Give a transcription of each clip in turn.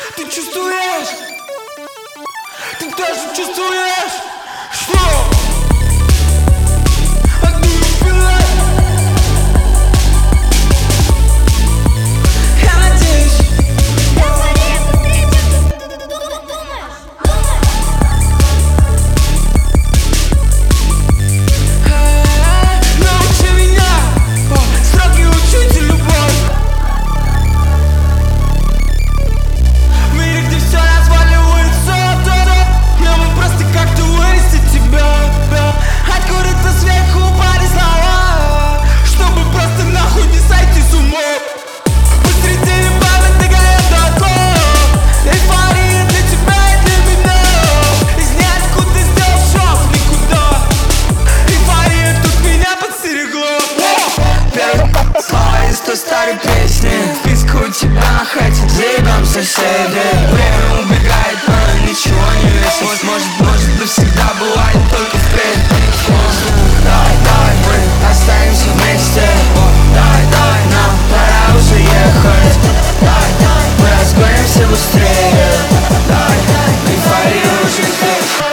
Ты чувствуешь? Ты тоже чувствуешь? Что? Огни убивай. Я надеюсь. Научи меня, строгий учитель, любовь. В мире, где все разваливается, я бы просто как-то вырастить тебя. Откуда-то сверху упали слова, чтобы просто нахуй не сойти с ума. Посреди неба достигая дотла, эйфория для тебя и для меня. Из ниоткуда сделал шаг в никуда. Эйфория тут меня подстерегла. Первые слова из той старой песни. Вписка у тебя на хате, заебем соседи. Время убегает, но ничего не весит. Может навсегда бывает только впредь. Давай, мы останемся вместе. Давай, нам пора уже ехать. Мы разгонимся быстрее. Эйфория уже здесь.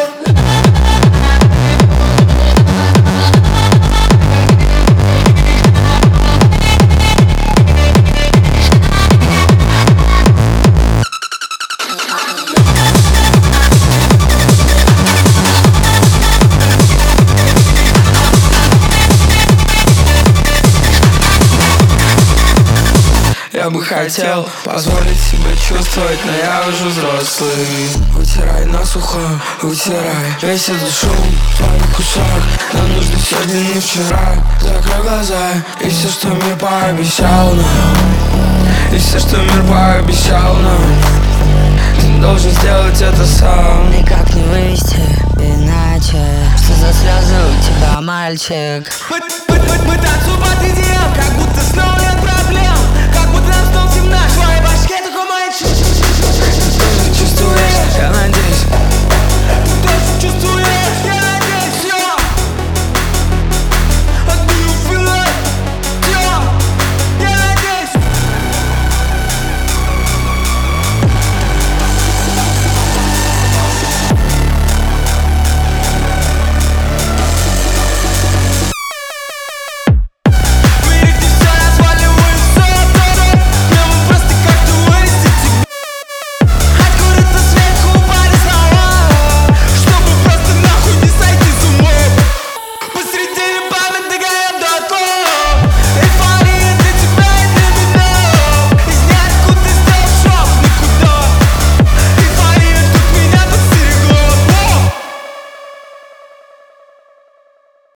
Я бы хотел позволить себе чувствовать, но я уже взрослый. Вытирай насухо, вытирай весь этот шум твоих ушах. Нам нужно сегодня, не вчера. Закрой глаза, и все, что мир пообещал нам, и все, что мир пообещал нам, ты должен сделать это сам. Никак не вывести иначе. Что за слезы у тебя, мальчик? Мы танцуем под идеям, как будто снова